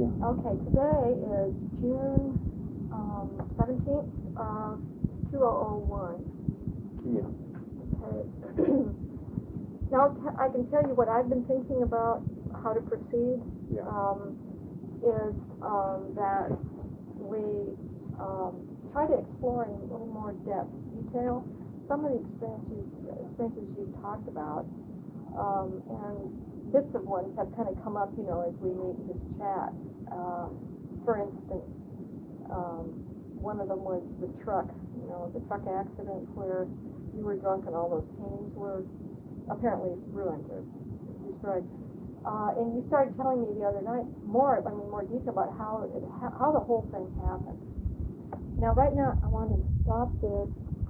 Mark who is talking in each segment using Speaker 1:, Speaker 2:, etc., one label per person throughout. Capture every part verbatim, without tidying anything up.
Speaker 1: Yeah.
Speaker 2: Okay, today is June um, seventeenth of two thousand one.
Speaker 1: Yeah.
Speaker 2: Okay. Now t- I can tell you what I've been thinking about how to proceed.
Speaker 1: Yeah.
Speaker 2: Um, is um, that we um, try to explore in a little more depth, detail, some of the experiences, experiences you talked about, um, and bits of ones have kind of come up, you know, as we meet this chat. Uh, for instance, um, one of them was the truck, you know, the truck accident where you were drunk and all those paintings were apparently ruined or destroyed. Uh, and you started telling me the other night more, I mean, more detail about how it, how the whole thing happened. Now, right now, I want to stop this.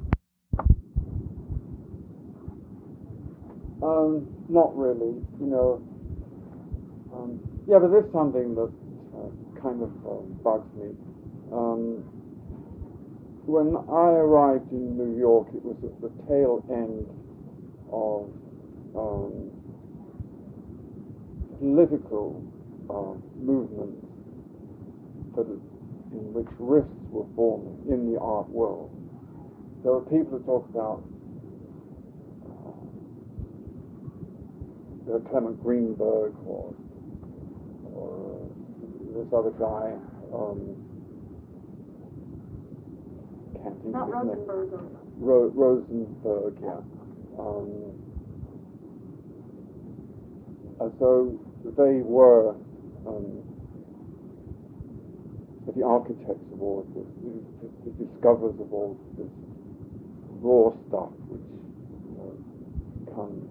Speaker 1: Um, not really, you know. Um, yeah, but there's something that uh, kind of uh, bugs me. Um, when I arrived in New York, it was at the tail end of um, political uh, movements that in which rifts were forming in the art world. There were people who talk about uh, Clement Greenberg or, or this other guy. Um, can't think
Speaker 2: Not
Speaker 1: of his name.
Speaker 2: Rosenberg.
Speaker 1: Ro- Rosenberg, yeah. Um, and so they were um, the architects of all of this, the, the discoverers of all this raw stuff, which you know, comes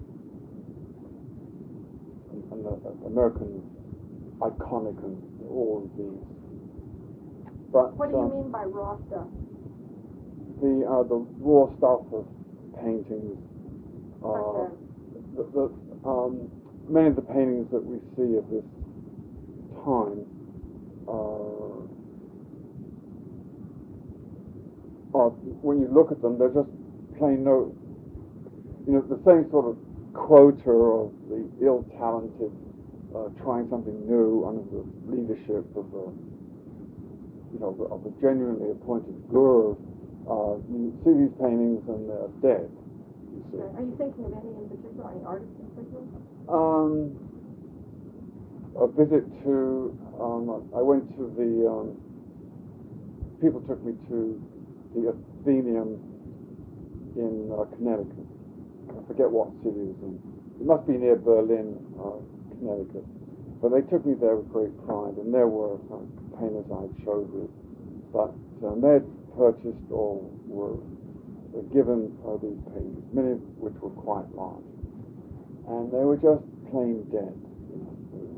Speaker 1: and the American iconic and all of these. But
Speaker 2: what do you
Speaker 1: um,
Speaker 2: mean by raw stuff?
Speaker 1: The uh, the raw stuff of paintings. Uh, the, the, um, many of the paintings that we see of this time uh, are, when you look at them, they're just plain no, you know, the same sort of quota of the ill-talented uh, trying something new under the leadership of a, you know, of a genuinely appointed guru. Uh, you see these paintings and they're dead. You see.
Speaker 2: Are you thinking of any in particular, any artists in particular?
Speaker 1: Um, a visit to, um, I went to the, um, people took me to the Athenaeum in uh, Connecticut. I forget what city it was in. It must be near Berlin, uh, Connecticut. But they took me there with great pride, and there were uh, painters I had showed with. But um, they had purchased or were, were given uh, these paintings, many of which were quite large. And they were just plain dead. You know,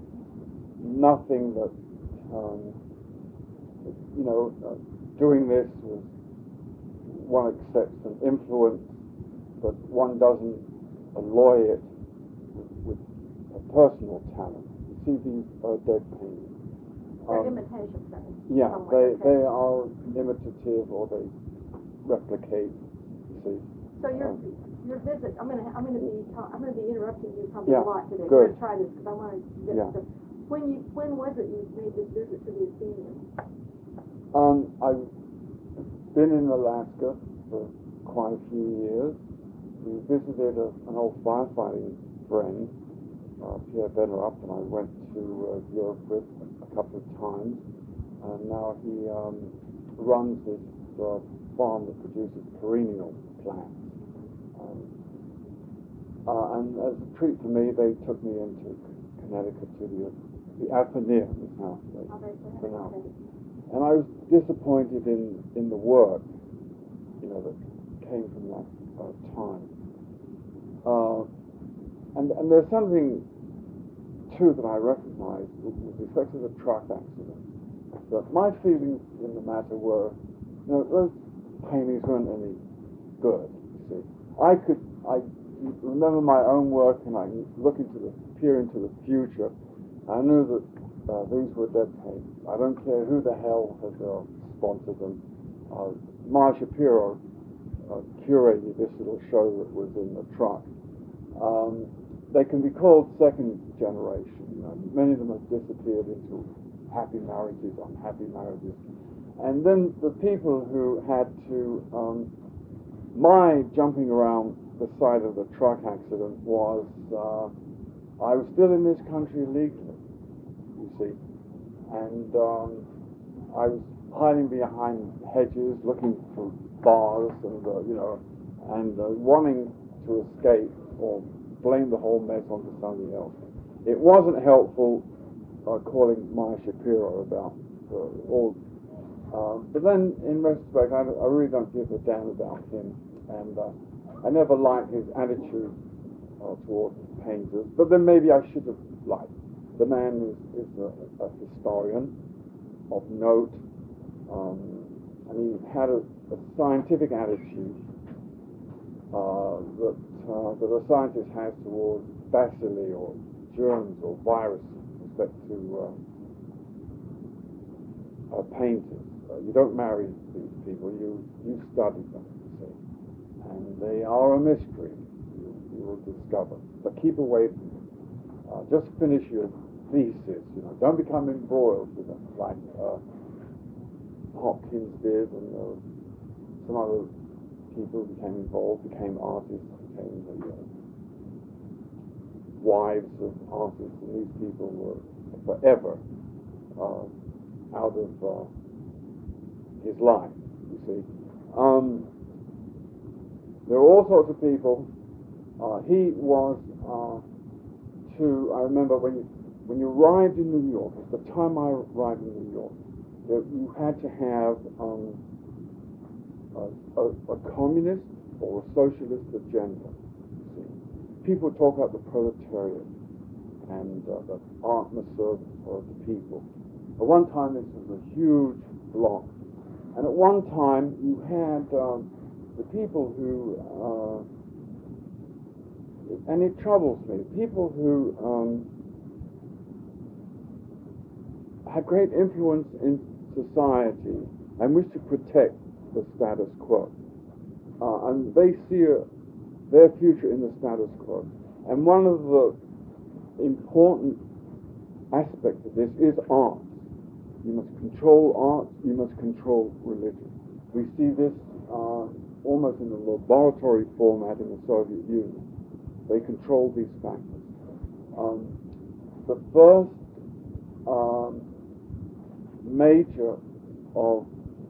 Speaker 1: nothing that, um, you know, uh, doing this was, one accepts an influence, but one doesn't alloy it with, with a personal talent. You see these uh, dead paintings.
Speaker 2: They're
Speaker 1: Um,
Speaker 2: imitations, then.
Speaker 1: yeah, they,
Speaker 2: okay.
Speaker 1: they are imitative or they replicate, you see.
Speaker 2: So your
Speaker 1: Um,
Speaker 2: your visit, I'm gonna I'm gonna be ta- I'm gonna be interrupting you probably
Speaker 1: yeah,
Speaker 2: a lot today.
Speaker 1: good.
Speaker 2: We're gonna try this because I want to get
Speaker 1: Yeah.
Speaker 2: to when you when was it you made this visit to the Athenaeum?
Speaker 1: Um, I've been in Alaska for quite a few years. We visited a, an old firefighting friend, uh, Pierre Bennerup, and I went to uh, Europe with a couple of times. And now he um, runs this uh, farm that produces perennial plants. Um, uh, and as a treat for me, they took me into Connecticut to the, the Athenaeum, is how they pronounce it. And I was disappointed in, in the work, you know, that came from that uh, time. Uh, and, and there's something, too, that I recognize with, with respect to the truck accident. That my feelings in the matter were, you know, those paintings weren't any good, you see. I could, I remember my own work and I look into the, peer into the future. I knew that uh, these were dead paintings. I don't care who the hell had uh, sponsored them. Uh, Marge Shapiro uh, curated this little show that was in the truck. Um, they can be called second generation. You know, many of them have disappeared into happy marriages, unhappy marriages. And then the people who had to, um, my jumping around the side of the truck accident was, uh, I was still in this country legally, you see, and um, I was hiding behind hedges, looking for bars, and uh, you know, and uh, wanting to escape or blame the whole mess onto somebody else. It wasn't helpful uh, calling Meyer Shapiro about uh, all. Uh, but then, in retrospect, I, I really don't give a damn about him, and uh, I never liked his attitude uh, towards painters. But then maybe I should have liked. The man is, is a, a historian of note, um, and he had a, a scientific attitude uh, that uh, that a scientist has towards bacilli or germs or viruses with respect to uh, uh, painters. Uh, you don't marry these people, you, you study them, you see. And they are a mystery, you, you will discover. But keep away from them. Uh, just finish your thesis, you know. Don't become embroiled with them, like uh, Hopkins did, and uh, some other people became involved, became artists, became the uh, wives of artists, and these people were forever uh, out of uh, his life, you see. Um, there were all sorts of people. Uh, he was uh, to, I remember when you, when you arrived in New York, at the time I arrived in New York, that you had to have um, a, a, a communist or a socialist agenda, you see. People talk about the proletariat and uh, the art must serve uh, the people. At one time this was a huge block. And at one time, you had um, the people who, uh, and it troubles me, people who um, have great influence in society and wish to protect the status quo. Uh, and they see a, their future in the status quo. And one of the important aspects of this is art. You must control art, you must control religion. We see this uh, almost in a laboratory format in the Soviet Union. They control these factors. Um, the first um, major of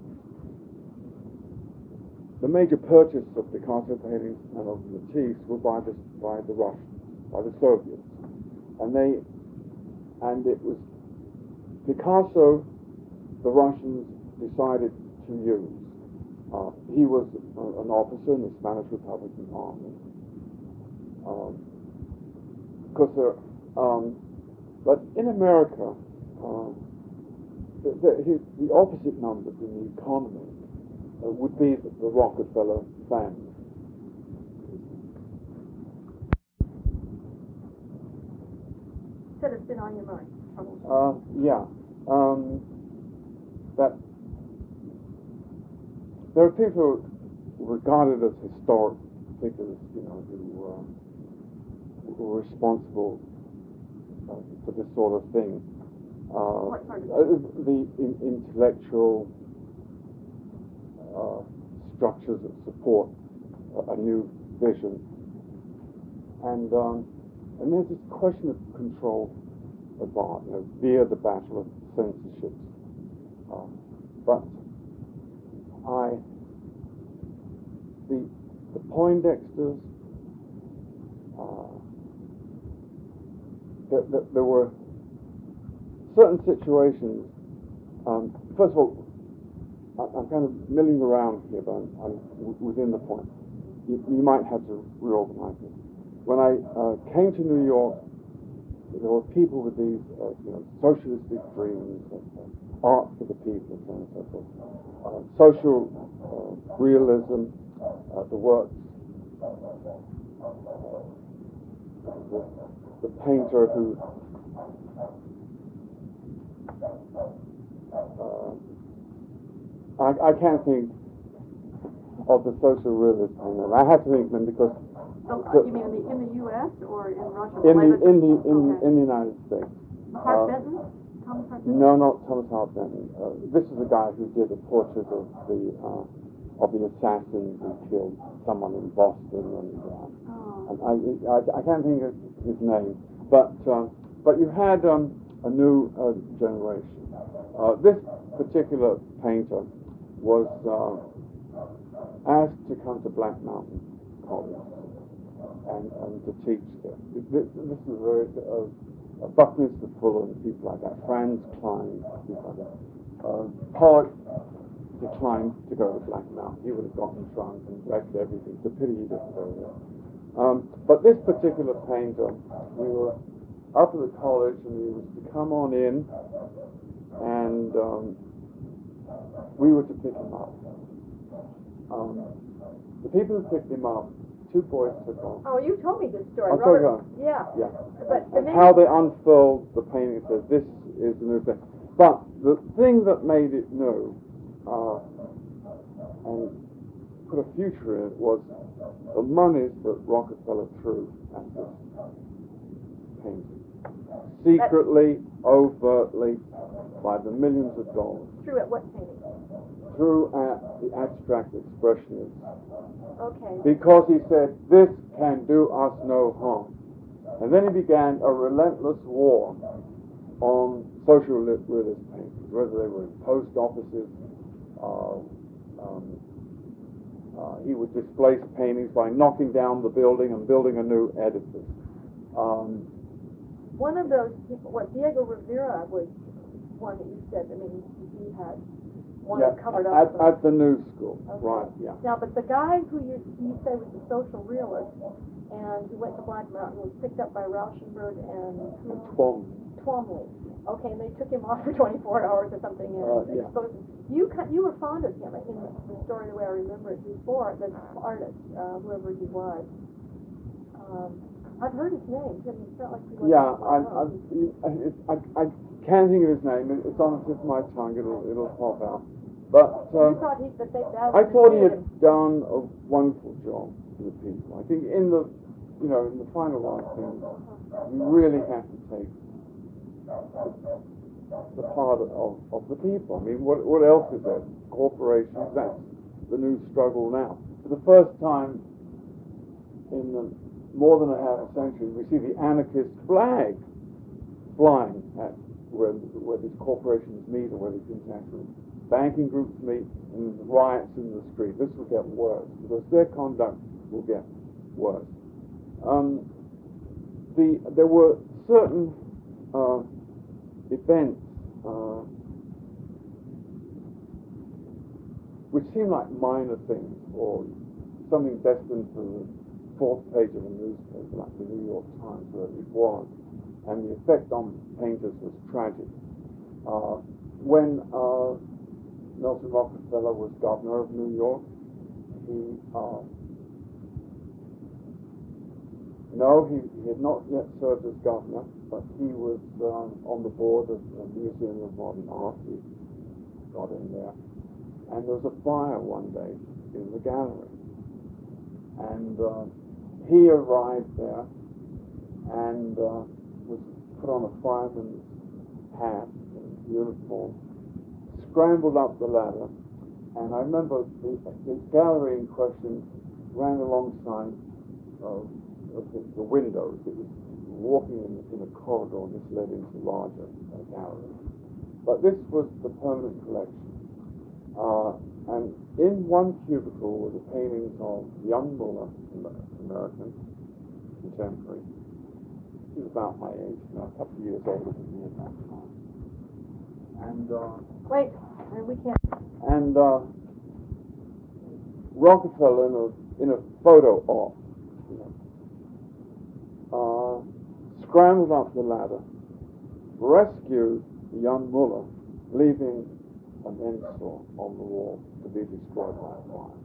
Speaker 1: the major purchase of Picasso paintings and of Matisse were by the by the Russians, by the Soviets, and they and it was Picasso, the Russians decided to use. Uh, he was uh, an officer in the Spanish Republican Army. Because um, um, but in America, um, the, the, his, the opposite numbers in the economy uh, would be the, the Rockefeller family.
Speaker 2: Said it's been on your mind.
Speaker 1: Uh, yeah. Um, that there are people regarded as historic figures, you know, who, uh, who were responsible uh, for this sort of thing. Uh,
Speaker 2: what sort of
Speaker 1: uh, the in, intellectual uh, structures that support a, a new vision, and um, and there's this question of control of art, you know, via the battle of censorships. Uh, but I, the the Poindexters, uh, there, there, there were certain situations. Um, first of all, I, I'm kind of milling around here, but I'm, I'm w- within the point. You, you might have to reorganize this. When I uh, came to New York, there were people with these, uh, you know, socialistic dreams, of, uh, art for the people, so on and so forth. Uh, social uh, realism, uh, the works, uh, the, the painter who uh, I, I can't think of the social realist painter. I have to think of them because.
Speaker 2: Oh,
Speaker 1: so,
Speaker 2: you mean in the, in the U S or in Russia?
Speaker 1: In the in the in,
Speaker 2: okay.
Speaker 1: in the United States.
Speaker 2: Clark
Speaker 1: uh,
Speaker 2: Benton? Thomas Hart Benton?
Speaker 1: No, not Thomas Hart Benton. Uh, this is a guy who did a portrait of the uh, of the assassin who killed someone in Boston, and, uh,
Speaker 2: Oh.
Speaker 1: and I, I I can't think of his name. But uh, but you had um, a new uh, generation. Uh, this particular painter was uh, asked to come to Black Mountain College and, and to teach there. This, this is very uh, uh, Buckminster Fuller and people like that, Franz Klein, people like that. Uh, Pollock declined to go to Black Mountain. He would have gotten drunk and wrecked everything. It's a pity he didn't go there. Um, but this particular painter, we were up at the college and he was to come on in, and um, we were to pick him up. Um, the people who picked him up, two boys took off.
Speaker 2: Oh, you told me this story.
Speaker 1: I'll
Speaker 2: Robert,
Speaker 1: tell you.
Speaker 2: Yeah.
Speaker 1: Yeah.
Speaker 2: But the
Speaker 1: And
Speaker 2: name,
Speaker 1: how they unfurled the painting says this is the new thing. But the thing that made it new uh, and put a future in it was the monies that Rockefeller threw at this painting. Secretly, overtly, by the millions of dollars.
Speaker 2: True at what painting?
Speaker 1: Threw at the abstract expressionists.
Speaker 2: Okay.
Speaker 1: Because he said, this can do us no harm. And then he began a relentless war on social realist paintings, whether they were in post offices. Uh, um, uh, he would displace paintings by knocking down the building and building a new edifice. Um,
Speaker 2: One of those people, what, Diego Rivera was one that you said, I mean, he had one
Speaker 1: yeah,
Speaker 2: that covered
Speaker 1: at,
Speaker 2: up.
Speaker 1: at the New School,
Speaker 2: Okay.
Speaker 1: right, yeah.
Speaker 2: Now, but the guy who you, you say was a social realist, and he went to Black Mountain, was picked up by Rauschenberg and
Speaker 1: And Twom.
Speaker 2: Twomley. Okay, and they took him off for twenty-four hours or something and
Speaker 1: Uh, yeah.
Speaker 2: exposed him. You ca- you were fond of him in the, the story the way I remember it before, the artist, uh, whoever he was. Um, I've heard his name. It felt like he was.
Speaker 1: Yeah, I, I, I, I, I can't think of his name. It- It's on the tip of my tongue. It'll, it'll pop out. But
Speaker 2: You
Speaker 1: uh,
Speaker 2: thought he that they that
Speaker 1: I
Speaker 2: was
Speaker 1: thought he
Speaker 2: him.
Speaker 1: had done a wonderful job for the people. I think in the, you know, in the final art things, you really have to take the part of, of the people. I mean, what what else is there? Corporations. That's the new struggle now. For the first time in the more than a half a century, we see the anarchist flag flying at where, where these corporations meet or where these international banking groups meet, and riots in the street. This will get worse because their conduct will get worse. Um, the there were certain uh, events uh, which seem like minor things or something destined for the fourth page of a newspaper like the New York Times, where it was, and the effect on painters was tragic. Uh, when uh, Nelson Rockefeller was governor of New York, he uh, no, he, he had not yet served as governor, but he was um, on the board of the Museum of Modern Art. He got in there, and there was a fire one day in the gallery, and uh, he arrived there and uh, was put on a fireman's hat and uniform, scrambled up the ladder, and I remember the, the gallery in question ran alongside uh, of the, the windows. It was walking in, in a corridor, and this led into larger uh, galleries. But this was the permanent collection. Uh, and in one cubicle were the paintings of young Muller, American, contemporary. He was about my age, you know, a couple of years older than me at that time. And uh,
Speaker 2: Wait, we can't.
Speaker 1: and uh, Rockefeller in a in a photo op, you know, uh, scrambled up the ladder, rescued the young Muller, leaving an ensaw on the wall to be destroyed by a fire.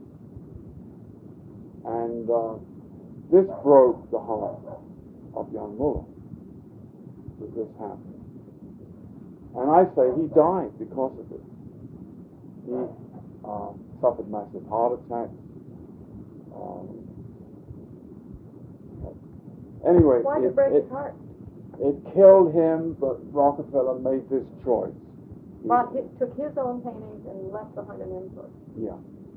Speaker 1: And uh, this broke the heart of young Muller that this happened. And I say he died because of it. He uh, suffered massive heart attacks. Um, anyway,
Speaker 2: Why did
Speaker 1: it,
Speaker 2: it break
Speaker 1: it,
Speaker 2: his heart?
Speaker 1: it killed him, but Rockefeller made this choice. He-
Speaker 2: But he took his own paintings and left behind an Ensor.
Speaker 1: Yeah.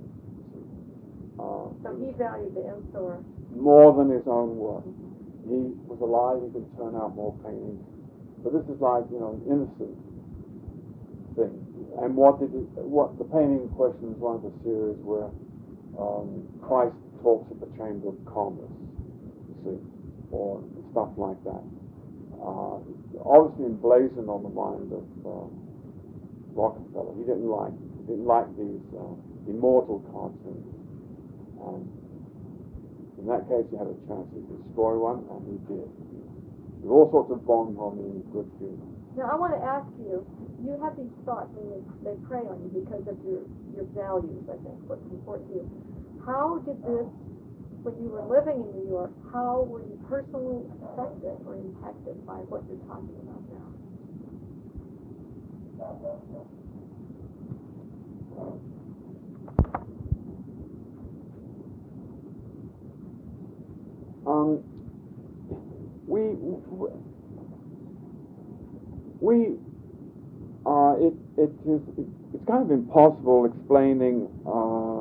Speaker 1: Uh,
Speaker 2: So he valued the Ensor.
Speaker 1: more than his own work. He was alive, he could turn out more paintings. But this is like, you know, an innocent thing. And what did it, what the painting in question is one of the series where um, Christ talks at the Chamber of Commerce, you see, or stuff like that. Uh, obviously emblazoned on the mind of uh, Rockefeller. He didn't like he didn't like these uh, immortal cartoons. And in that case, he had a chance to destroy one, and he did. With all sorts of bonhomie and good humor.
Speaker 2: Now, I want to ask you, you have these thoughts and they, they prey on you because of your, your values, I think, what's important to you. How did this, when you were living in New York, how were you personally affected or impacted by what you're talking about now?
Speaker 1: Um, we, we, uh, it, it is, it's kind of impossible explaining uh,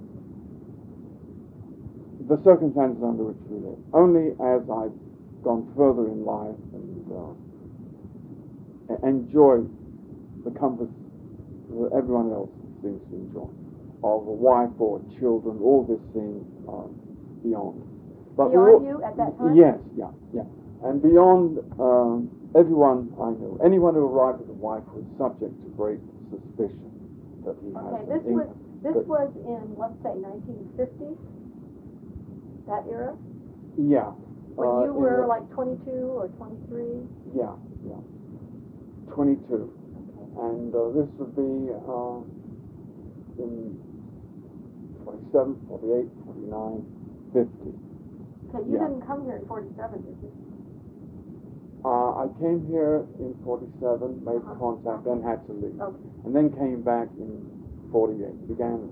Speaker 1: the circumstances under which we live. Only as I've gone further in life and uh, enjoy the comforts that everyone else seems to enjoy, of a wife or children, all this seems uh, beyond. But
Speaker 2: Beyond
Speaker 1: we,
Speaker 2: you at that time?
Speaker 1: Yes, yeah, yeah. And beyond um, everyone I knew, anyone who arrived with a wife was subject to great suspicion that he
Speaker 2: Okay,
Speaker 1: has
Speaker 2: this
Speaker 1: an
Speaker 2: was,
Speaker 1: income.
Speaker 2: this
Speaker 1: But-
Speaker 2: was in, let's say, nineteen fifty, that era?
Speaker 1: Yeah.
Speaker 2: When
Speaker 1: uh,
Speaker 2: you
Speaker 1: in
Speaker 2: were
Speaker 1: the-
Speaker 2: like twenty-two or twenty-three?
Speaker 1: Yeah, yeah. twenty-two. And uh, this would be uh, in forty-seven, forty-eight, forty-nine, fifty.
Speaker 2: Okay, you
Speaker 1: Yeah.
Speaker 2: didn't come here in forty-seven, did you?
Speaker 1: Uh, I came here in forty-seven, made
Speaker 2: Uh-huh.
Speaker 1: contact, then had to leave.
Speaker 2: Okay.
Speaker 1: And then came back in forty-eight. Began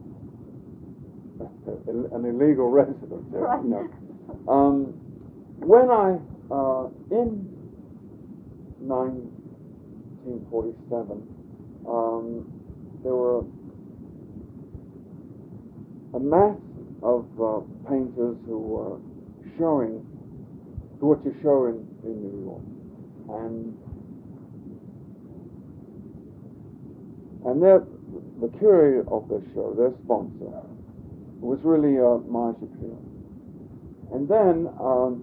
Speaker 1: a- an illegal residence. uh,
Speaker 2: Right.
Speaker 1: You know. Um, when I, uh, in nineteen forty-seven, um, there were a mass of uh, painters who were showing, who were to show in, in New York. And and their, the curator of the show, their sponsor, was really uh, Maya Shapiro. And then, um,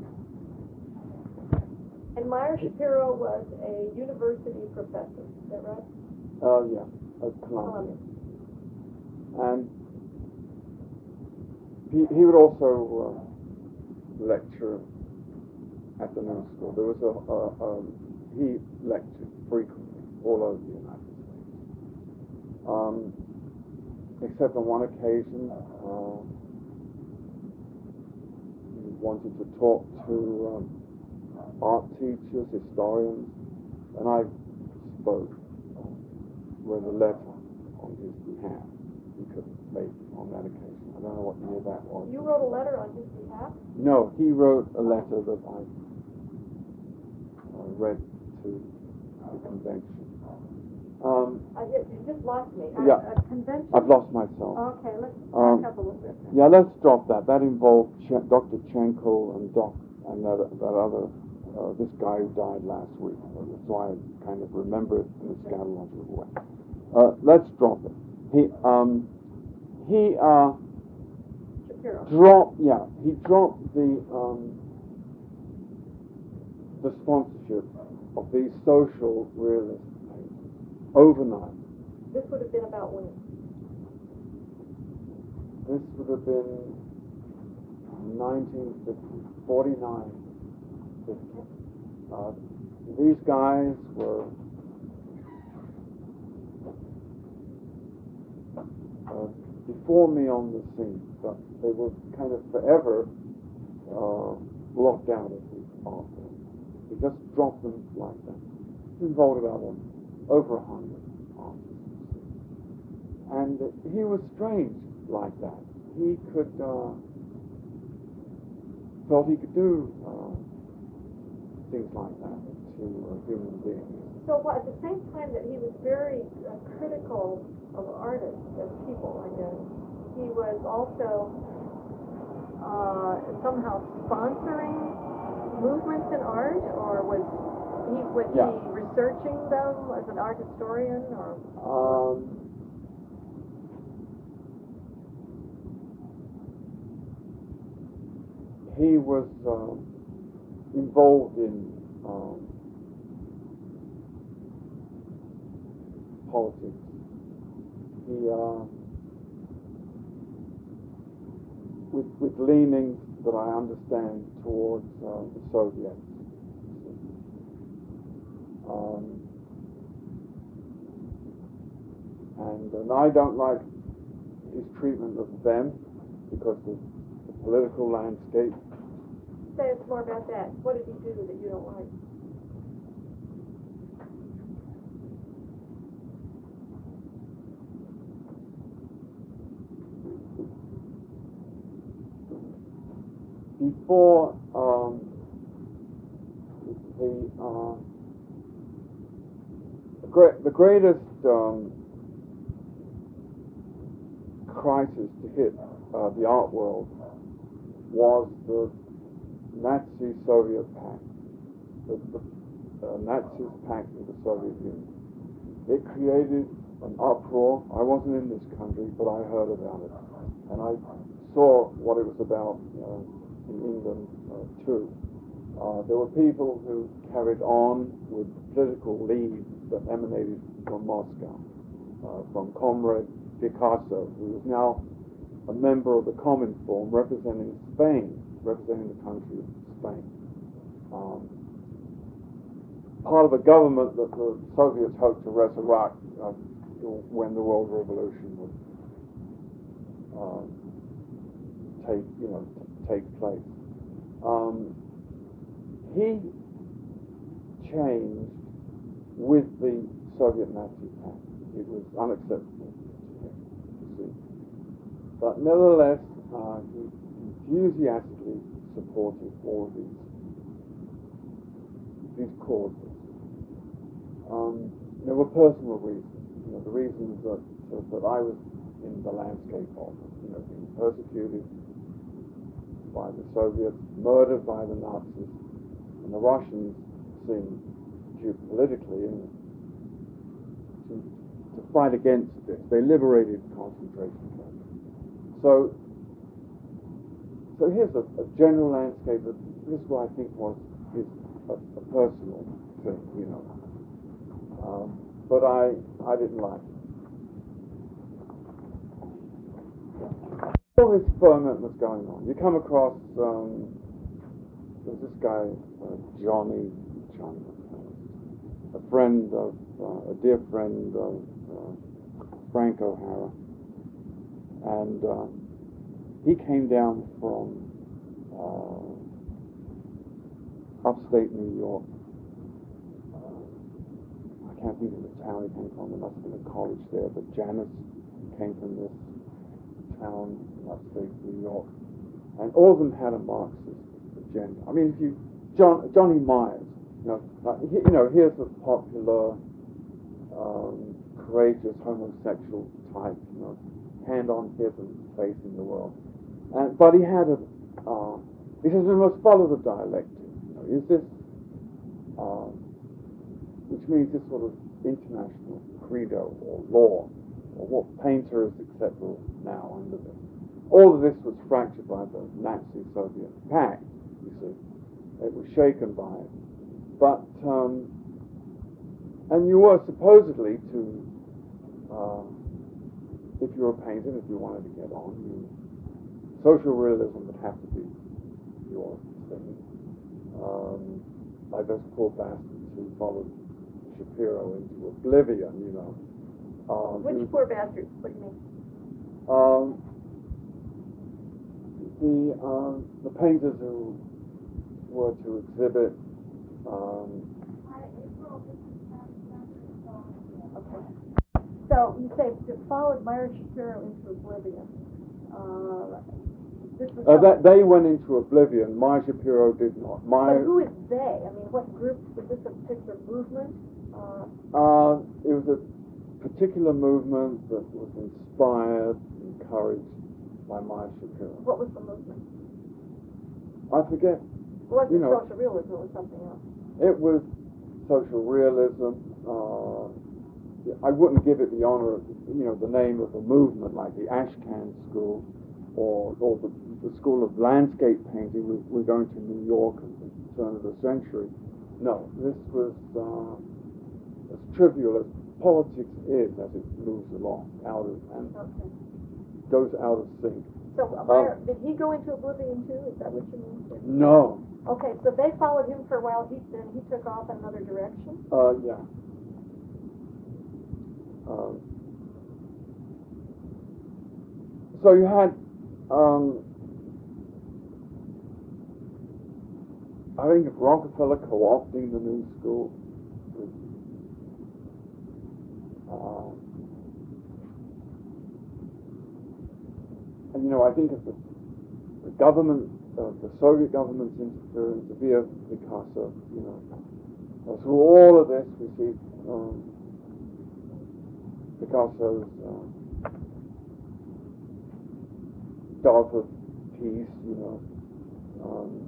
Speaker 2: And Meyer Shapiro was a university professor, is that right?
Speaker 1: uh, yeah, at Columbia.
Speaker 2: Columbia.
Speaker 1: And he, he would also uh, lecture at the New School. There was a, a, a he lectured frequently all over the United States. Um, except on one occasion, uh, he wanted to talk to um, art teachers, historians, and I spoke uh, with a letter on his behalf. He couldn't make it on that occasion. I don't know what year that was.
Speaker 2: You wrote a letter on his behalf?
Speaker 1: No, he wrote a letter that I uh, read to the convention. Um,
Speaker 2: I, you you just lost me. A-
Speaker 1: Yeah.
Speaker 2: A convention?
Speaker 1: I've lost myself.
Speaker 2: Okay, let's
Speaker 1: Um,
Speaker 2: back up a little bit.
Speaker 1: Yeah, let's drop that. That involved Ch- Doctor Chenkel and Doc and that, that other, uh, this guy who died last week. That's why I kind of remember it in a scatological way. Uh, let's drop it. He, um, he uh,
Speaker 2: Shapiro.
Speaker 1: dropped, yeah, he dropped the, um, the sponsorship of these social realist painters overnight.
Speaker 2: This would have been about when?
Speaker 1: This would have been nineteen fifty, forty-nine, fifty. Uh, these guys were uh, before me on the scene, but they were kind of forever uh, locked out of the art world. He just dropped them like that. He involved about um, over a hundred artists. And uh, he was strange like that. He could, uh, thought he could do uh, things like that. to uh, human beings.
Speaker 2: So what, at the same time that he was very uh, critical of artists as people, I guess, he was also uh, somehow sponsoring movements in art, or was he was
Speaker 1: Yeah.
Speaker 2: he researching them as an art historian, or?
Speaker 1: Um, he was um, involved in um, politics. He, uh, with, with leanings that I understand towards uh, the Soviets. Um, and, and I don't like his treatment of them because of the political landscape.
Speaker 2: Say us more about that. What did he do that you don't like?
Speaker 1: Before um, the uh, the, great, the greatest um, crisis to hit uh, the art world was the Nazi-Soviet pact. The, the uh, Nazis pact with the Soviet Union. It created an uproar. I wasn't in this country, but I heard about it, and I saw what it was about. Uh, in England uh, too. Uh, there were people who carried on with political leads that emanated from Moscow, uh, from Comrade Picasso, who is now a member of the Cominform representing Spain, representing the country of Spain. Um, part of a government that the Soviets hoped to resurrect uh, when the World Revolution would uh, take, you know, take place. Um, he changed with the Soviet Nazi pact. It was unacceptable to him, you see. But nevertheless, uh, he enthusiastically supported all of these these causes. Um, there were personal reasons, you know, the reasons that that, that I was in the landscape of, you know, being persecuted by the Soviets, murdered by the Nazis, and the Russians seemed geopolitically and to, to fight against this. They liberated concentration camps. So, so here's a, a general landscape. Of, this is what I think was his a, a personal thing, you know. Um, but I I didn't like it. All this ferment was going on. You come across, um, there's this guy, uh, Johnny, Johnny, a friend of, uh, a dear friend of uh, Frank O'Hara, and uh, he came down from uh, upstate New York. Uh, I can't think of the town he came from. There must have been a college there, but Janice came from this town in upstate New York, and all of them had a Marxist agenda. I mean, if you John Johnny Myers, you know, uh, he, you know, here's a popular, um, courageous homosexual type, you know, hand on hip and facing the world. And but he had a, uh, he says we must follow the dialectic. You know, is this, uh, which means this sort of international credo or law, or what painter is acceptable now under this. All of this was fractured by the Nazi-Soviet pact, you see. It was shaken by it. But, um, and you were supposedly to, uh, if you were a painter, if you wanted to get on, you, social realism would have to be your thing. Um, like those poor bastards who followed Shapiro into oblivion, you know. Um,
Speaker 2: Which
Speaker 1: was,
Speaker 2: poor bastards? What do you mean?
Speaker 1: Um, the uh, the painters who were to exhibit. Um,
Speaker 2: okay. So you say that followed Meyer Shapiro into oblivion. Uh, this was.
Speaker 1: Uh, that they went into oblivion. Maya Shapiro did not. Maya.
Speaker 2: But who is they? I mean, what group was this? A particular movement? Uh,
Speaker 1: Uh, it was a particular movement that was inspired, encouraged by Maya Shapiro.
Speaker 2: what was the movement?
Speaker 1: I forget.
Speaker 2: It wasn't
Speaker 1: You know,
Speaker 2: social realism. It was something else.
Speaker 1: It was social realism. Uh, I wouldn't give it the honor of, you know, the name of a movement like the Ashcan School or, or the, the School of Landscape Painting. We, we're going to New York at the turn of the century. No, this was uh, as trivial as politics is as it moves along, out of, and
Speaker 2: Okay.
Speaker 1: goes out of sync.
Speaker 2: So, uh, Meyer, did he go into oblivion too? Is that what you mean? Sir?
Speaker 1: No.
Speaker 2: Okay, so they followed him for a while. He then he took off in another direction.
Speaker 1: Uh, yeah. Um, so you had, um, I think Rockefeller co-opting the new school. Uh, and you know, I think of the, the government, uh, the Soviet government's interference via Picasso. You know, uh, through all of this, we see. Um, Picasso's uh, Darfur piece, you know. Um,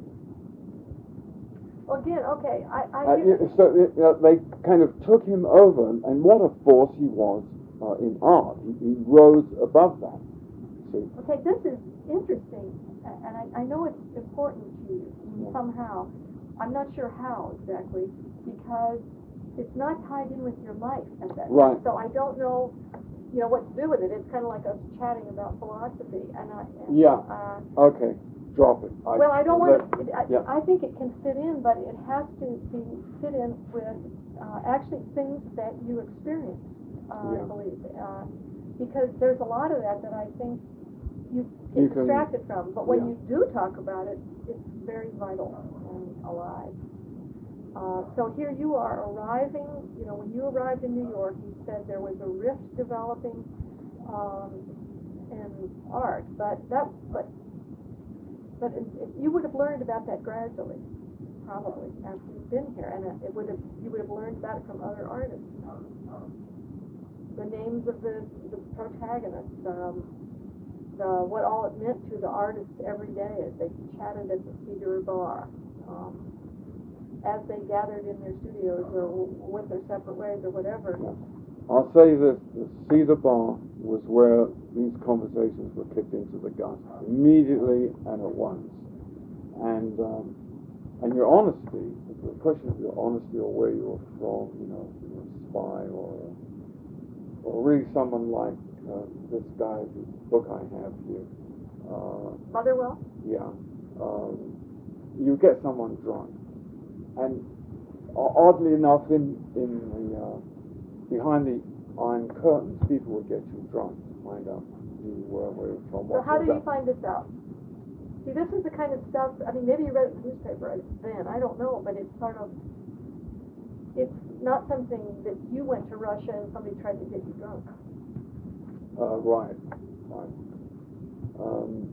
Speaker 2: Well, again, okay, I, I
Speaker 1: uh,
Speaker 2: get
Speaker 1: yeah, so you know, they kind of took him over, and, and what a force he was uh, in art. He, he rose above that. See?
Speaker 2: Okay, this is interesting, a- and I, I know it's important to you
Speaker 1: Yeah.
Speaker 2: somehow. I'm not sure how exactly, because it's not tied in with your life at that
Speaker 1: Right.
Speaker 2: time. So I don't know, you know, what to do with it. It's kind of like us chatting about philosophy, and I. And,
Speaker 1: Yeah.
Speaker 2: Uh,
Speaker 1: Okay. Drop it. I,
Speaker 2: well, I don't want
Speaker 1: let-
Speaker 2: to. I,
Speaker 1: yeah.
Speaker 2: I think it can fit in, but it has to be fit in with uh, actually things that you experience. Uh,
Speaker 1: Yeah.
Speaker 2: I believe, uh, because there's a lot of that that I think you get
Speaker 1: You can-
Speaker 2: distracted from. But when
Speaker 1: yeah.
Speaker 2: you do talk about it, it's very vital and alive. Uh, so here you are arriving. You know, when you arrived in New York, you said there was a rift developing um, in art, but that, but. But it, it, you would have learned about that gradually, probably, after you've been here, and it, it would have you would have learned about it from other artists. The names of the, the protagonists, um, the what all it meant to the artists every day as they chatted at the Cedar Bar, um, as they gathered in their studios or w- went their separate ways or whatever.
Speaker 1: Yeah. I'll say this: the Cedar Bar was where these conversations were kicked into the gut immediately and at once. And um, and your honesty, the question of your honesty or where you were from, you know, you're a spy or or really someone like uh, this guy whose book I have here. Uh,
Speaker 2: Motherwell?
Speaker 1: yeah. Um, you get someone drunk, and o- oddly enough, in in the uh, behind the iron curtains, people would get you drunk to find out who you were, where you were from.
Speaker 2: So
Speaker 1: what
Speaker 2: how
Speaker 1: you
Speaker 2: did
Speaker 1: were
Speaker 2: you find this out? See, this is the kind of stuff, I mean, maybe you read it in the newspaper then, I don't know, but it's sort of, it's not something that you went to Russia and somebody tried to get you drunk.
Speaker 1: Uh, right, right. Um,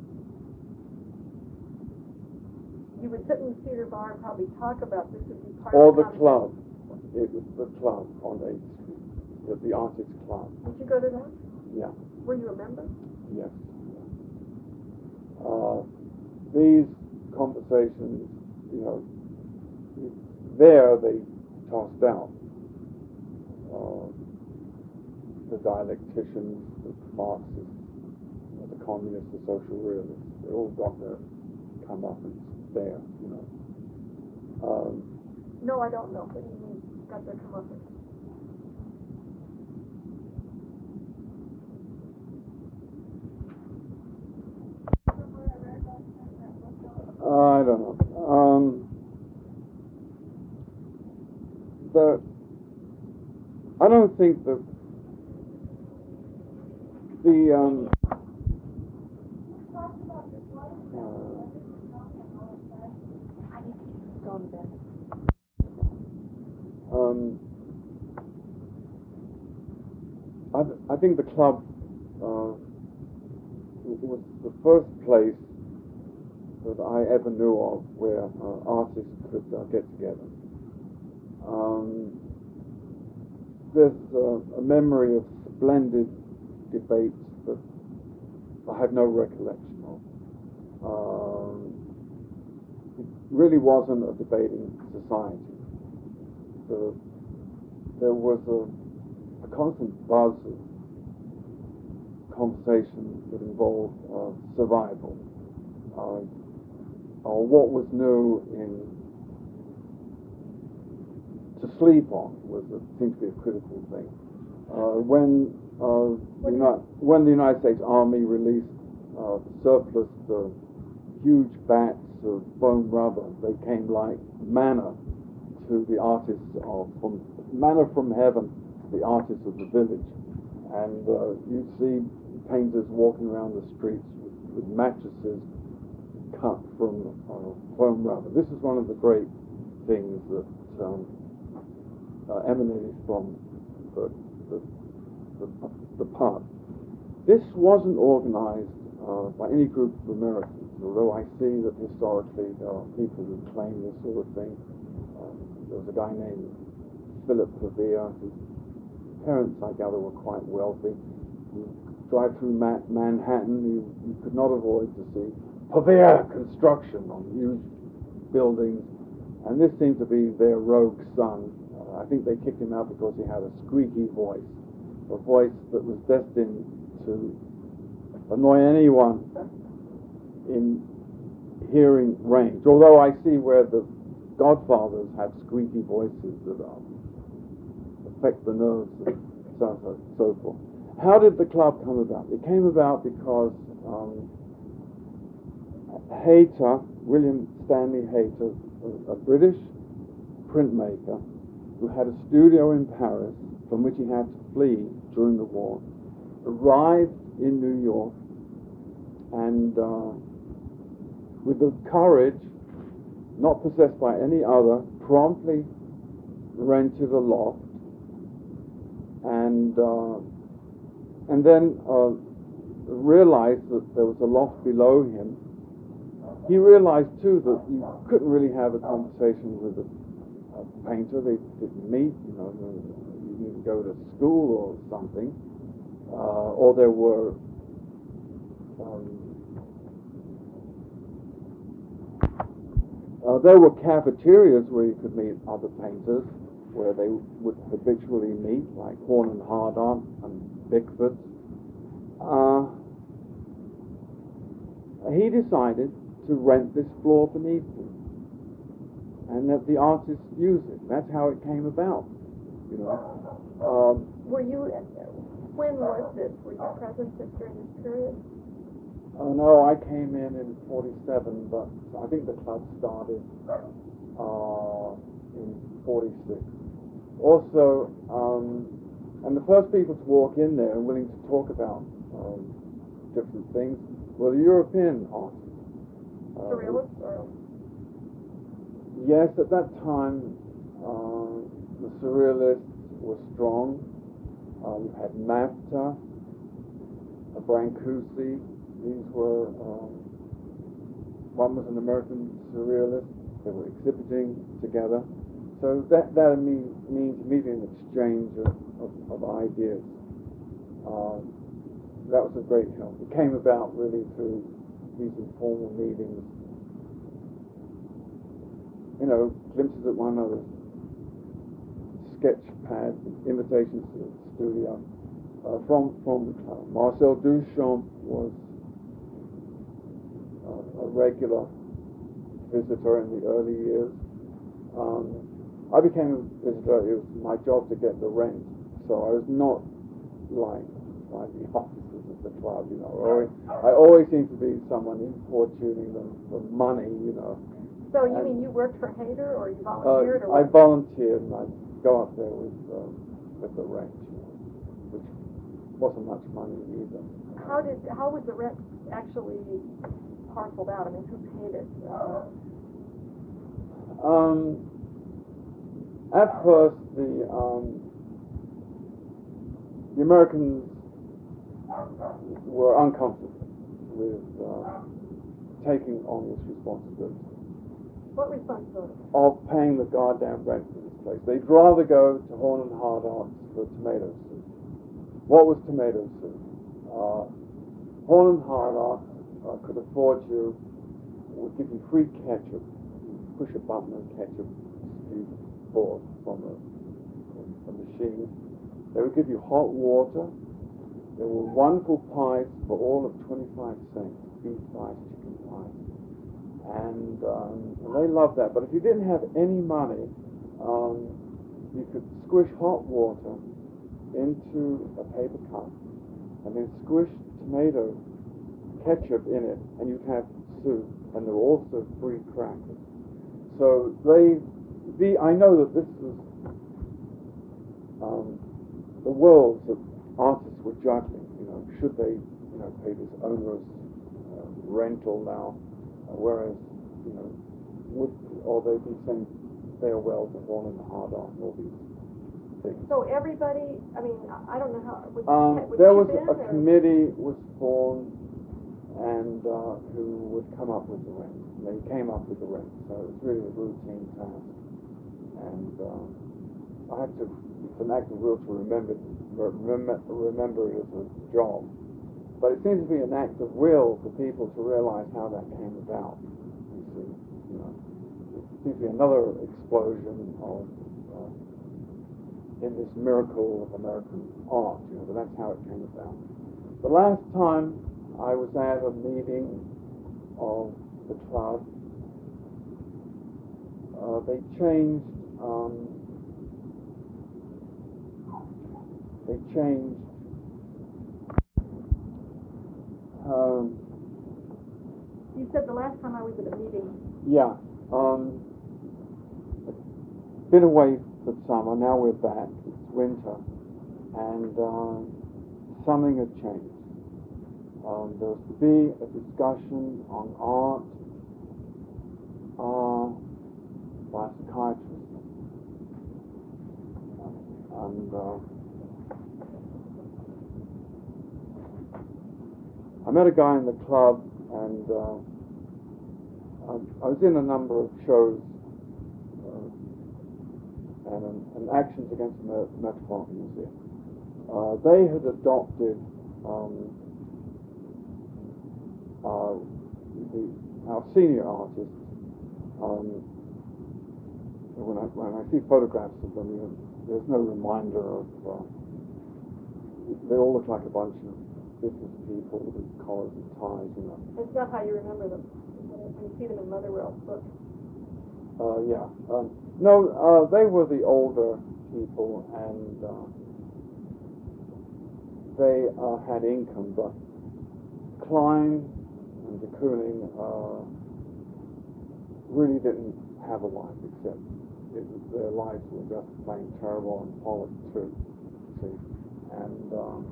Speaker 2: You would sit in the theater bar and probably talk about this would be part
Speaker 1: or
Speaker 2: of
Speaker 1: the
Speaker 2: conversation.
Speaker 1: club. It was the club on eighth Street, the, the Artist Club.
Speaker 2: Did you go to that?
Speaker 1: Yeah,
Speaker 2: Were you a member?
Speaker 1: yes. Uh, these conversations, you know, there they tossed out. Uh, the dialecticians, the Marxists, the communists, the social realists, they all got their comeuppance there, you know. Um,
Speaker 2: No, I don't know. What do you mean, got their comeuppance?
Speaker 1: I don't know. Um, the I don't think that the um,
Speaker 2: Gone back.
Speaker 1: um, I, I think the club uh, it was the first place that I ever knew of where uh, artists could uh, get together. Um, there's uh, a memory of splendid debates that I have no recollection of. Um, it really wasn't a debating society. The, there was a, a constant buzz of conversation that involved uh, survival, uh, or what was new in to sleep on was a, seemed to be a critical thing. Uh, when uh, the United, when the United States Army released uh, surplus uh, huge bats of foam rubber, they came like manna to the artists of from manna from heaven to the artists of the village, and uh, you'd see painters walking around the streets with, with mattresses cut from uh, foam rubber. This is one of the great things that um, uh, emanated from the, the, the, the park. This wasn't organized uh, by any group of Americans, although I see that historically there are people who claim this sort of thing. Uh, there was a guy named Philip Pavia, whose parents, I gather, were quite wealthy. You drive through Ma- Manhattan, you, you could not avoid to see Pavia construction on huge buildings, and this seemed to be their rogue son. Uh, I think they kicked him out because he had a squeaky voice, a voice that was destined to annoy anyone in hearing range. Although I see where the Godfathers have squeaky voices that um, affect the nerves and so on and so forth. How did the club come about? It came about because um, Hayter, William Stanley Hayter, a British printmaker who had a studio in Paris from which he had to flee during the war, arrived in New York and uh, with the courage, not possessed by any other, promptly rented a loft and uh, and then uh, realized that there was a loft below him. He realized too that you couldn't really have a conversation with a, a painter. They didn't meet, you know, you didn't go to school or something, uh, or there were um, uh, there were cafeterias where you could meet other painters, where they would habitually meet, like Horn and Hardart and Bickford. Uh, he decided to rent this floor beneath him, and that the artists use it. That's how it came about, you know. Um,
Speaker 2: Were you, when was this? Were you present during this period?
Speaker 1: Oh no, I came in in forty-seven, but I think the club started uh, in forty-six. Also, um, and the first people to walk in there and willing to talk about um, different things were the European artists. Uh,
Speaker 2: Surrealists? Or?
Speaker 1: Yes, at that time, uh, the Surrealists were strong. Uh, you had Mapta, uh, Brancusi. These were, um, one was an American Surrealist. They were exhibiting together. So that, that mean, means immediate exchange of, of, of ideas. Um, that was a great help. It came about really through these informal meetings. You know, glimpses at one another's sketch pads, invitations to the studio uh, from, from the club. Marcel Duchamp was uh, a regular visitor in the early years. Um, I became a visitor. It was my job to get the rent, so I was not like like the officers of the club, you know. I always, I always seemed to be someone importuning them for money, you know.
Speaker 2: So you
Speaker 1: and,
Speaker 2: mean you worked for Hayter, or you volunteered,
Speaker 1: uh,
Speaker 2: or
Speaker 1: I
Speaker 2: what?
Speaker 1: volunteered, and I'd go up there with um, with the rent, you know, which wasn't much money either.
Speaker 2: How did how was the rent actually parceled out? I mean, who paid it? Uh,
Speaker 1: Um, at first, the um, the Americans were uncomfortable with uh, taking on this responsibility
Speaker 2: What responsibility?
Speaker 1: of paying the goddamn rent for this place. They'd rather go to Horn and Hardart for tomato soup. What was tomato soup? Uh, Horn and Hardart uh, could afford you, would give you free ketchup. You push a button and ketchup is bought from a, a machine. They would give you hot water. There were wonderful pies for all of twenty-five cents, beef pies, chicken pies. And, um, and they loved that. But if you didn't have any money, um, you could squish hot water into a paper cup and then squish tomato ketchup in it, and you'd have soup. And there were also free crackers. So they, the I know that this was um, the worlds that artists were juggling. You know, should they, you know, pay this onerous uh, rental now? Uh, whereas, you know, would, or they'd be saying farewell to Horn and Hardart and all these things.
Speaker 2: So everybody, I mean, I don't know how, would,
Speaker 1: Um,
Speaker 2: would
Speaker 1: there
Speaker 2: chip
Speaker 1: was
Speaker 2: in,
Speaker 1: a
Speaker 2: or?
Speaker 1: committee was formed, and uh, who would come up with the rent. And they came up with the rent, so it was really a routine task. And uh, I have to, it's an act of will to remember, remember, remember it as a job. But it seems to be an act of will for people to realize how that came about. You see, you know, it seems to be another explosion of uh, in this miracle of American art. You know, but that's how it came about. The last time I was at a meeting of the club, uh, they changed. Um, they changed. Um,
Speaker 2: You said the last time I was at a meeting.
Speaker 1: yeah. Um, been away for summer. Now we're back. It's winter, and uh, something had changed. Um, there was to be a discussion on art uh, by a psychiatrist. And uh, I met a guy in the club, and uh, I, I was in a number of shows uh, and, and Actions Against the Metropolitan Museum. Uh, they had adopted um, Uh, the, our senior artists, um, when I when I see photographs of them, you know, there's no reminder of. Uh, they all look like a bunch of business people with collars and ties, you know.
Speaker 2: That's not how you remember them when you see them in Motherwell's book.
Speaker 1: Uh, yeah. Um, no, uh, they were the older people, and uh, they uh, had income, but Klein and de Kooning uh, really didn't have a life, except it was, their lives were just plain terrible, and Pollock too, see. And um,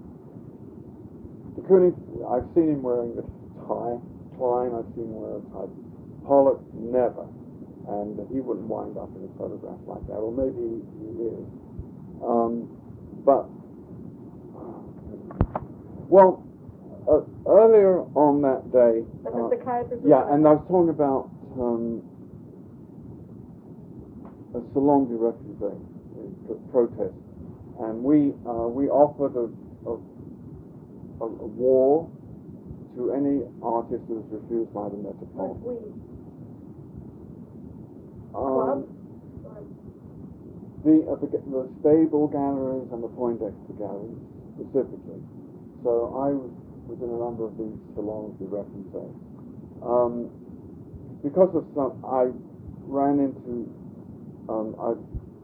Speaker 1: de Kooning, I've seen him wearing a tie. Klein, I've seen him wear a tie. Pollock, never. And he wouldn't wind up in a photograph like that, or maybe he, he is. Um, but, well, Uh, earlier on that day,
Speaker 2: But
Speaker 1: uh,
Speaker 2: the psychiatrist.
Speaker 1: yeah, and I was talking about um, a Salon du Refusé uh, protest, and we uh, we offered a, a, a, a war to any artist who was refused by the Metropolitan.
Speaker 2: We.
Speaker 1: Um,
Speaker 2: Club?
Speaker 1: the, uh, the the Stable galleries and the Poindexter galleries specifically. So I was. was in a number of these salons we referenced. Um, because of some, I ran into, um, I,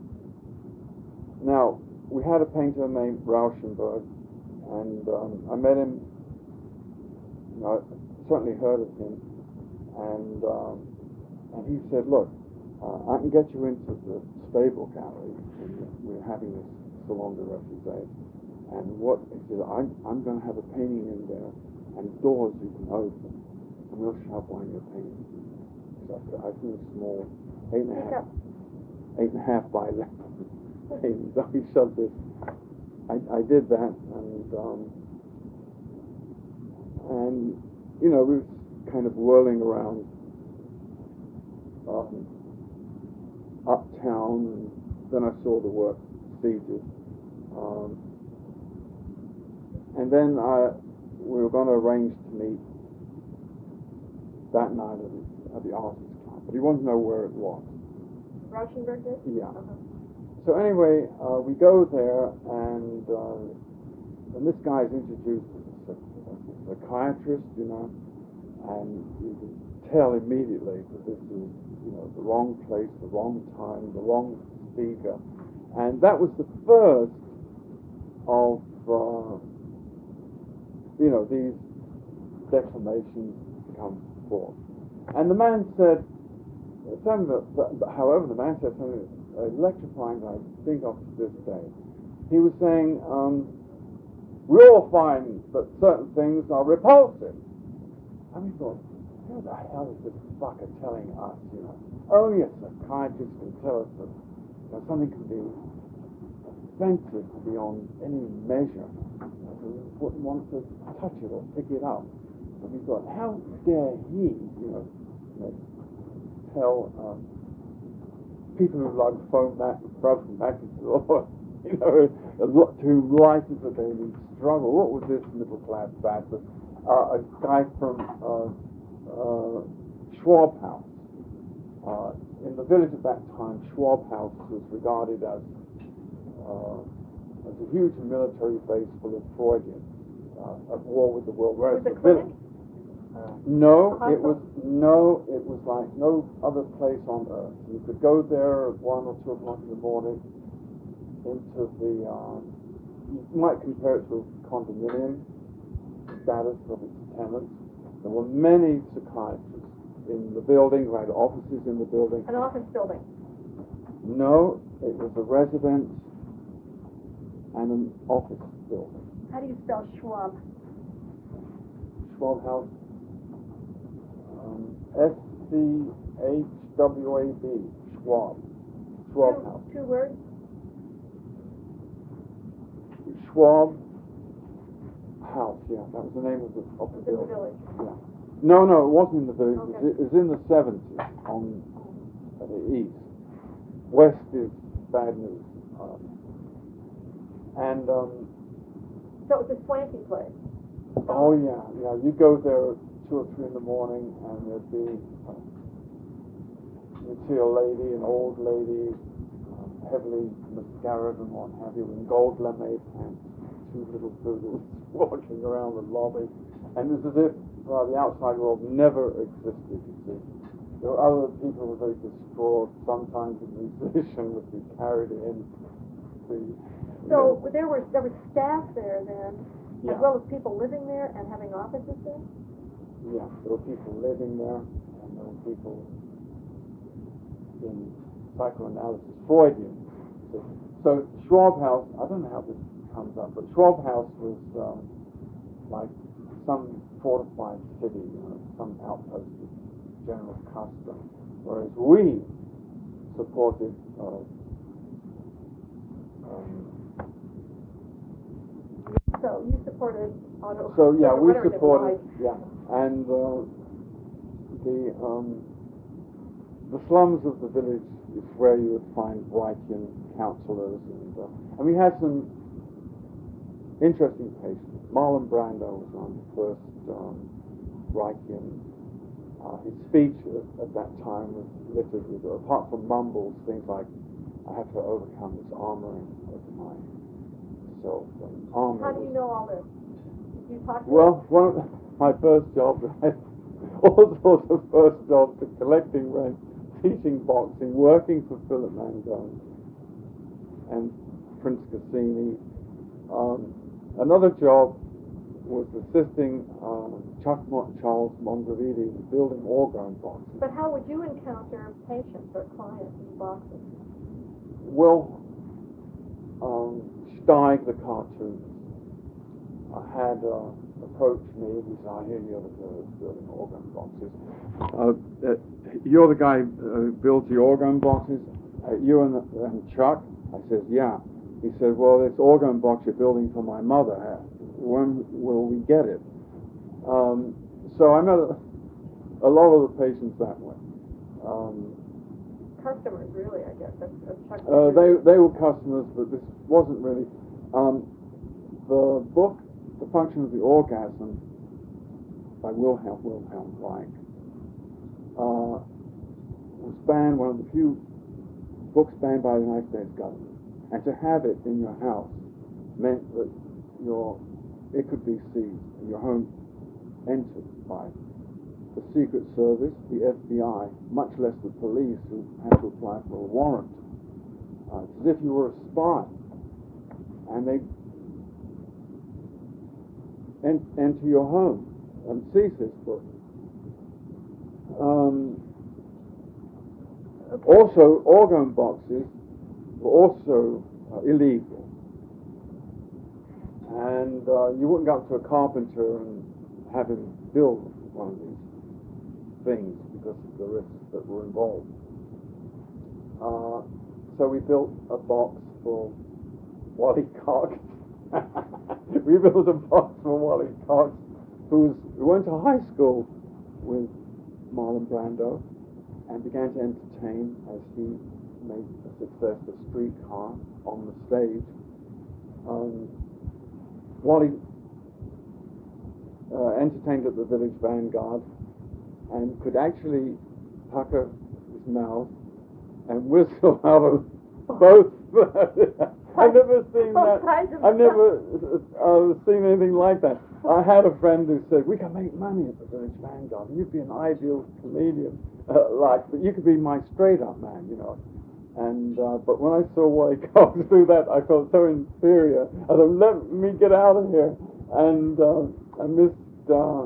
Speaker 1: now, we had a painter named Rauschenberg, and um, I met him, you know, I certainly heard of him, and um, and he said, look, uh, I can get you into the Stable gallery, we're having this Salon de Refusé. And what he said, I'm, I'm going to have a painting in there, and doors you can open, and we'll shove one of your paintings. So I think small, eight and a half, eight and a half by eleven paintings. So he shoved this. I, I did that, and um, and you know, we was kind of whirling around um, uptown, and then I saw the work Sieges. Um, and then I, we were going to arrange to meet that night at the, at the Artists Club, but he wanted to know where it was.
Speaker 2: Rauschenberg did?
Speaker 1: Yeah.
Speaker 2: Uh-huh.
Speaker 1: So anyway, uh, we go there, and uh, and this guy's introduced as a, as a psychiatrist, you know, and you can tell immediately that this is, you know, the wrong place, the wrong time, the wrong speaker, and that was the first of, uh, you know, these declamations come forth. And the man said something that, that, however, the man said something electrifying that I think of to this day. He was saying, um, we all find that certain things are repulsive. And we thought, who the hell is this fucker telling us, you know? Only a psychiatrist can tell us that, you know, something can be offensive beyond any measure. You know, we wouldn't want to touch it or pick it up. And we thought, how dare he, you know, you know tell um, people who like foam mat, broken mattresses, or, you know, a lot to life is a daily struggle. What was this middle class bastard? Uh, a guy from uh, uh, Schwab House. Uh, in the village at that time, Schwab House was regarded as uh, as a huge military base full of Freudians uh, at war with the world. Whereas
Speaker 2: Was it
Speaker 1: the village,
Speaker 2: Uh,
Speaker 1: no,
Speaker 2: hospital?
Speaker 1: it was no, it was like no other place on earth. You could go there at one or two o'clock in the morning into the. Um, you might compare it to a condominium status of its tenants. There were many psychiatrists in the building, who had offices in the building.
Speaker 2: An office building.
Speaker 1: No, it was a residence and an office building.
Speaker 2: How do you spell Schwab?
Speaker 1: Schwab House. Um, S C H W A B, Schwab. Schwab
Speaker 2: two,
Speaker 1: House.
Speaker 2: Two words?
Speaker 1: Schwab House, yeah, that was the name of the, of the
Speaker 2: It's in the
Speaker 1: building.
Speaker 2: village.
Speaker 1: Yeah. No, no, it wasn't in the village.
Speaker 2: Okay.
Speaker 1: It, was, it was in the seventies on uh, the east. West is bad news. Um, and, um,
Speaker 2: So it's a swanky place.
Speaker 1: oh yeah, yeah, you go there at two or three in the morning, and there'd be, uh, you'd see a lady, an old lady, um, heavily mascaraed and what have you, in gold lame pants, two little poodles walking around the lobby, and it's as if uh, the outside world never existed, you see. There were other people who were very distraught. Sometimes a musician would be carried in. The,
Speaker 2: So
Speaker 1: you know,
Speaker 2: there were there was staff there then,
Speaker 1: yeah.
Speaker 2: as well as people living there and having offices there?
Speaker 1: Yeah, there were people living there, and there were people in psychoanalysis, Freudian. So, so Schwab House, I don't know how this comes up, but Schwab House was um, like some fortified city, you know, some outpost of General Custer, whereas we supported uh, um,
Speaker 2: So you supported auto.
Speaker 1: so yeah, we
Speaker 2: whatever they
Speaker 1: supported,
Speaker 2: were.
Speaker 1: yeah, and uh, the um, the slums of the village is where you would find Reichian counselors, and uh, and we had some interesting patients. Marlon Brando was on the first um, Reichian. Uh, his speech at, at that time was littered with, apart from mumbles, things like, I have to overcome this armoring of myself. And armor
Speaker 2: How do
Speaker 1: was,
Speaker 2: you know all this? Did you talk to
Speaker 1: well, one of the, my first jobs, I had all sorts of first jobs, collecting rent, teaching boxing, working for Philip Mangone and Prince Cassini. Um, another job was assisting uh, Chuck Mo- Charles Monzaviti in building organ boxes.
Speaker 2: But how would you encounter patients or clients in boxing?
Speaker 1: Well, um, Steig, the cartoonist, uh, had uh, approached me. He said, I hear you're the guy that's building organ boxes. Uh, uh, you're the guy who builds the organ boxes? Uh, you and, and Chuck? I said, yeah. He said, well, this organ box you're building for my mother, when will we get it? Um, so I met a, a lot of the patients that way. Um,
Speaker 2: Customers, really, I guess. That's, that's Chuck
Speaker 1: uh, they
Speaker 2: Berry.
Speaker 1: they were customers, but this wasn't really. Um, the book, The Function of the Orgasm, by Wilhelm Wilhelm Reich, uh, was banned, one of the few books banned by the United States government, and to have it in your house meant that your it could be seized and your home entered by the Secret Service, the F B I, much less the police, who had to apply for a warrant. Uh, it's as if you were a spy, and they en- enter your home and seize this book. Um,
Speaker 2: Okay.
Speaker 1: also, organ boxes were also uh, illegal, and uh, you wouldn't go up to a carpenter and have him build one of these things because of the risks that were involved. Uh, so we built a box for Wally Cox. we built a box for Wally Cox, who, was, who went to high school with Marlon Brando and began to entertain as he made a success of Streetcar on the stage. Um, Wally uh, entertained at the Village Vanguard and could actually pucker his mouth and whistle out of both. I've never seen
Speaker 2: All
Speaker 1: that.
Speaker 2: kinds of
Speaker 1: I've never uh, seen anything like that. I had a friend who said, "We can make money at the Village Vanguard. You'd be an ideal comedian, uh, like, but you could be my straight-up man, you know." And uh, but when I saw Wally Cox do that, I felt so inferior. I thought, "Let me get out of here." And uh, I missed. Uh,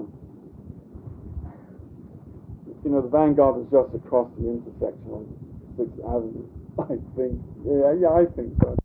Speaker 1: You know, the Vanguard was just across the intersection on Sixth Avenue, I think. Yeah, yeah, I think so.